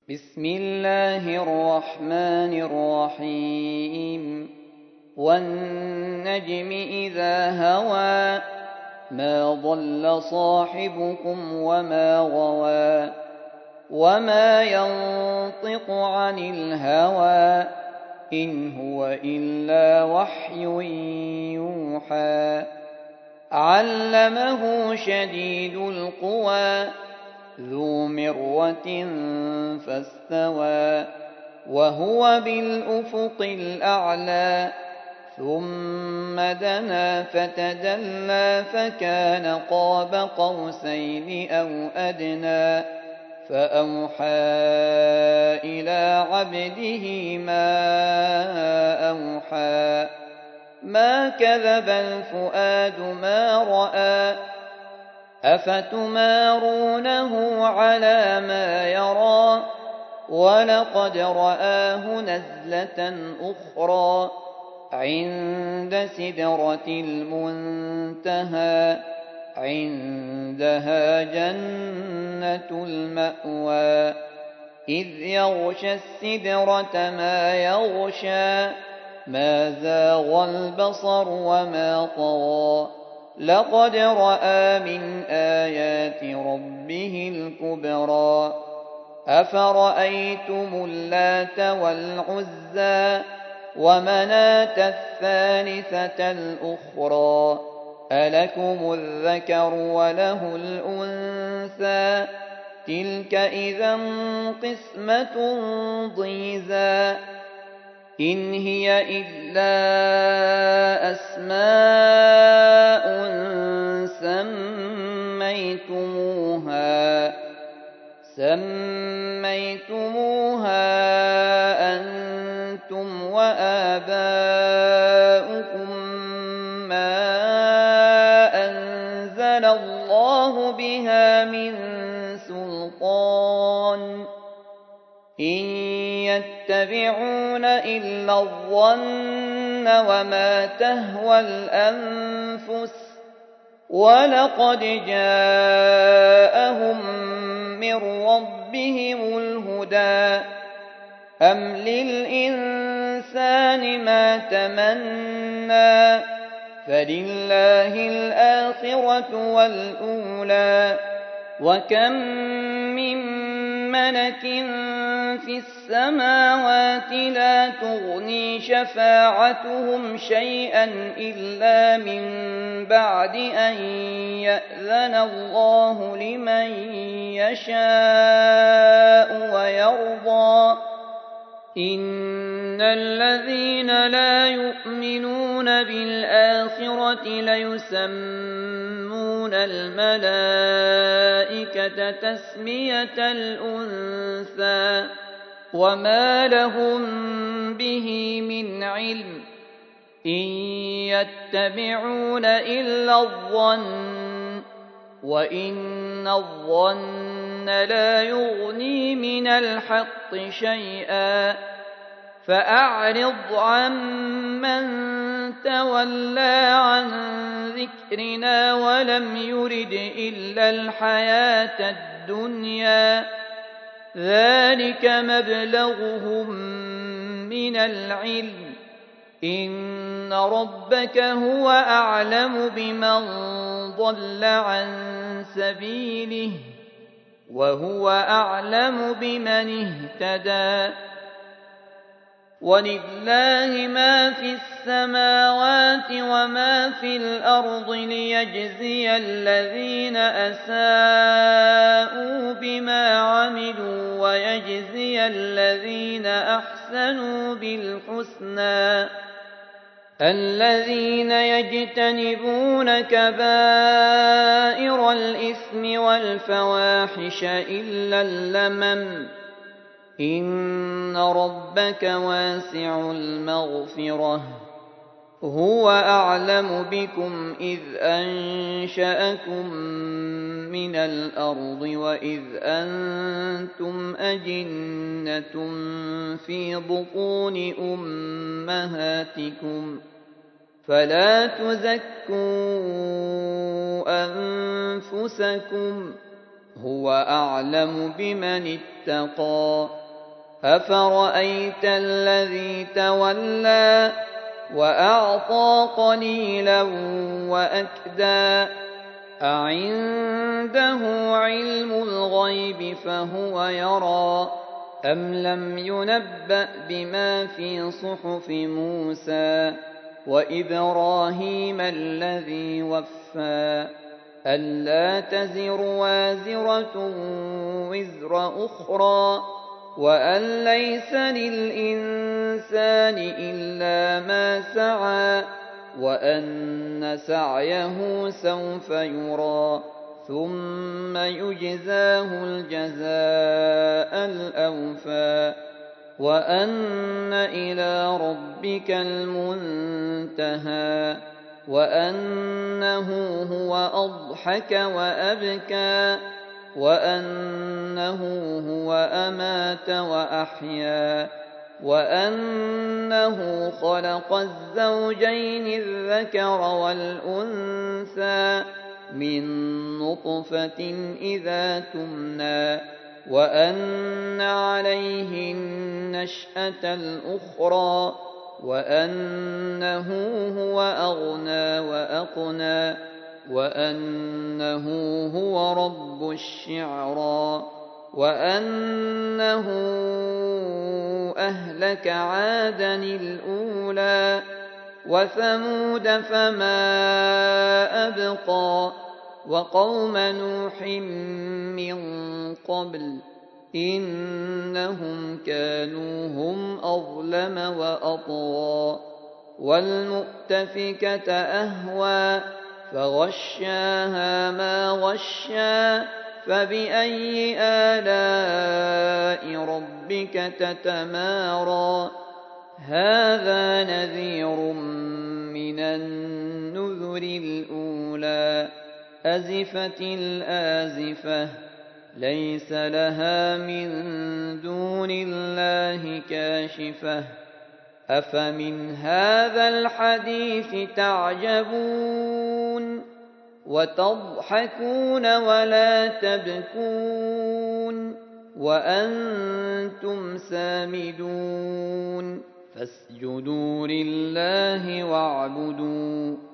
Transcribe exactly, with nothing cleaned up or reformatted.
بسم الله الرحمن الرحيم والنجم إذا هوى ما ضل صاحبكم وما غوى وما ينطق عن الهوى إن هو إلا وحي يوحى علمه شديد القوى ذو مرة فاستوى وهو بالأفق الأعلى ثم دنا فتدلى فكان قاب قوسين أو أدنى فأوحى إلى عبده ما أوحى ما كذب الفؤاد ما رأى أفتمارونه على ما يرى ولقد رآه نزلة أخرى عند سدرة المنتهى عندها جنة المأوى إذ يغشى السدرة ما يغشى ما زاغ البصر وما طغى لقد رأى من آيات ربه الكبرى أفرأيتم اللات والعزى ومناة الثالثة الأخرى ألكم الذكر وله الأنثى تلك إذا قسمة ضيزى إن هي إلا أسماء سميتموها سميتموها أنتم وآباؤكم ما أنزل الله بها من سلطان إن يتبعون إلا الظن وما تهوى الأنفس ولقد جاءهم من ربهم الهدى أم للإنسان ما تمنى فلله الآخرة والأولى وكم من ملك في السماوات لا تغني شفاعتهم شيئا إلا من بعد أن يأذن الله لمن يشاء ويرضى إن الذين لا يؤمنون بالآخرة ليسمون الملائكة تسمية الأنثى وما لهم به من علم إن يتبعون إلا الظن وإن الظن لا يغني من الحق شيئا فأعرض عمن تولى عن ذكرنا ولم يرد إلا الحياة الدنيا ذلك مبلغهم من العلم إن ربك هو أعلم بمن ضل عن سبيله وهو أعلم بمن اهتدى ولله ما في السماوات وما في الأرض ليجزي الذين أساءوا بما عملوا ويجزي الذين أحسنوا بالحسنى الذين يجتنبون كبائر الإثم والفواحش إلا اللمم إن ربك واسع المغفرة هو أعلم بكم إذ أنشأكم من الأرض وإذ أنتم أجنة في بطون أمهاتكم فلا تزكوا أنفسكم وهو أعلم بمن اتقى أفرأيت الذي تولى وأعطى قليلا وأكدى أعنده علم الغيب فهو يرى أم لم ينبأ بما في صحف موسى وإبراهيم الذي وفى ألا تزر وازرة وزر أخرى وأن ليس للإنسان إلا ما سعى وأن سعيه سوف يرى ثم يجزاه الجزاء الأوفى وأن إلى ربك المنتهى وأنه هو أضحك وأبكى وأنه هو أمات وأحيا وأنه خلق الزوجين الذكر والأنثى من نطفة إذا تمنى وأن عليه النشأة الأخرى وأنه هو أغنى وأقنى وأنه هو رب الشعرى وأنه أهلك عادا الأولى وثمود فما أبقى وقوم نوح من قبل إنهم كانوا هم أظلم وأطغى والمؤتفكة أهوى فغشاها ما غشا فبأي آلاء ربك تتمارى هذا نذير من النذر الأولى أزفت الآزفة ليس لها من دون الله كاشفة أفمن هذا الحديث تعجبون وتضحكون ولا تبكون وأنتم سامدون فاسجدوا لله واعبدوا